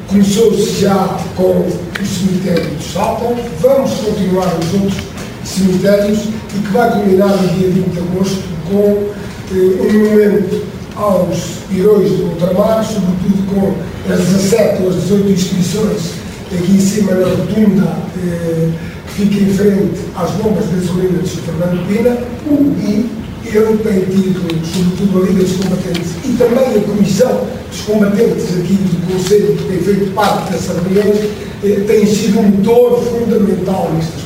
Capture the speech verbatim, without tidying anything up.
Começou-se já com o cemitério de Salta, vamos continuar os outros cemitérios e que vai culminar no dia vinte de agosto com eh, um monumento aos heróis do ultramar, sobretudo com as dezassete ou as dezoito inscrições aqui em cima na rotunda eh, que fica em frente às bombas de gasolina de São Fernando Pina, e ele tem tido, sobretudo a Liga dos Combatentes e também a Comissão dos Combatentes aqui do Conselho, que tem feito parte dessas reuniões, eh, tem sido um motor fundamental nestas